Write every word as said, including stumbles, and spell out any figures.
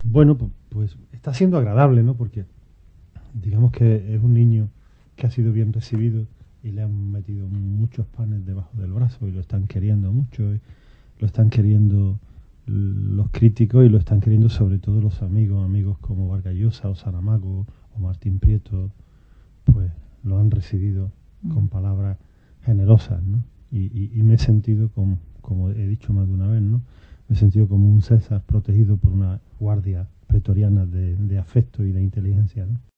Bueno, pu- pues está siendo agradable, ¿no? Porque digamos que es un niño que ha sido bien recibido y le han metido muchos panes debajo del brazo y lo están queriendo mucho, y lo están queriendo los críticos y lo están queriendo sobre todo los amigos, amigos como Vargas Llosa o Saramago o Martín Prieto, pues lo han recibido Mm. con palabras generosas, ¿no? Y, y- y me he sentido, como, como he dicho más de una vez, ¿no? Me he sentido como un César protegido por una guardia pretoriana de, de afecto y de inteligencia, ¿no?